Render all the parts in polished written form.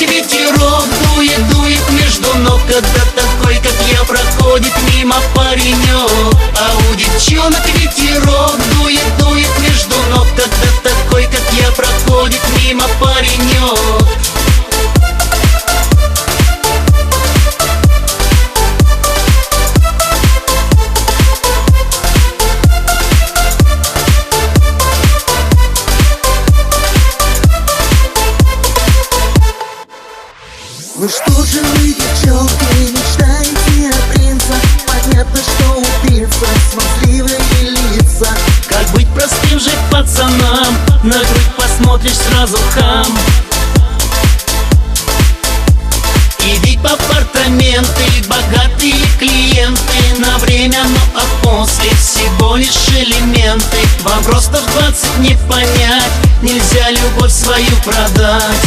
ветерок дует, дует между ног, когда такой, как я, проходит мимо паренек. А у девчонок ветерок дует, дует между ног, когда такой, как я, проходит мимо паренек. Ну что же вы, девчонки, мечтаете о принцах? Понятно, что убийца, смазливые лица. Как быть простым же пацанам? На грудь посмотришь, сразу хам. Иди по апартаменты, богатые клиенты на время, ну а после всего лишь элементы. Вам просто в 20 не понять, нельзя любовь свою продать.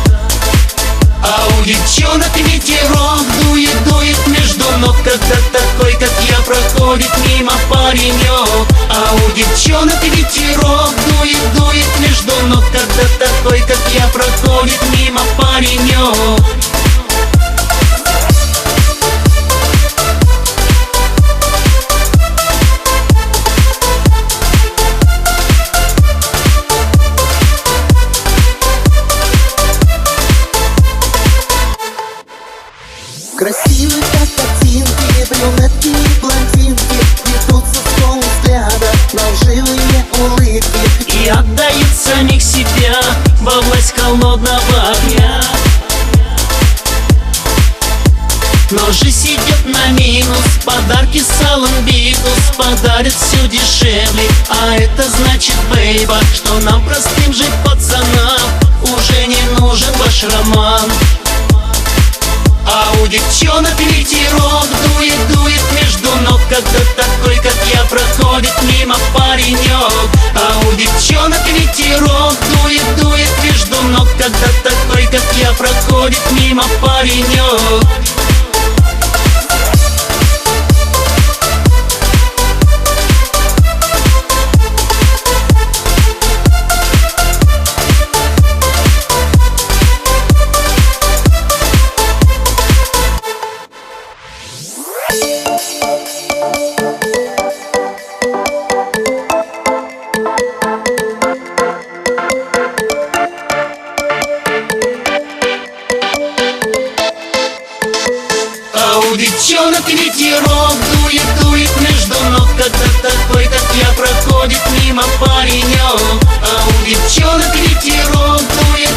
А у девчонок ветерок дует, дует между ног, когда такой, как я, проходит мимо паренек. А у девчонок ветерок дует, дует между ног, когда такой, как я, проходит мимо паренек. Красивые как картинки, брюнетки и блондинки, ведутся с полувзгляда на лживые улыбки и отдают самих себя во власть холодного огня. Но жизнь идет на минус, подарки салон битус подарят все дешевле. А это значит, бейба, что нам, простым же пацанам, уже не нужен ваш роман. А у девчонок ветерок дует, дует между ног, когда такой, как я, проходит мимо паренек. А у девчонок ветерок дует, дует между ног, когда такой, как я, проходит мимо паренек. У девчонок ветерок дует, дует между ног, когда такой, как я, проходит мимо паренек. А у девчонок ветерок дует,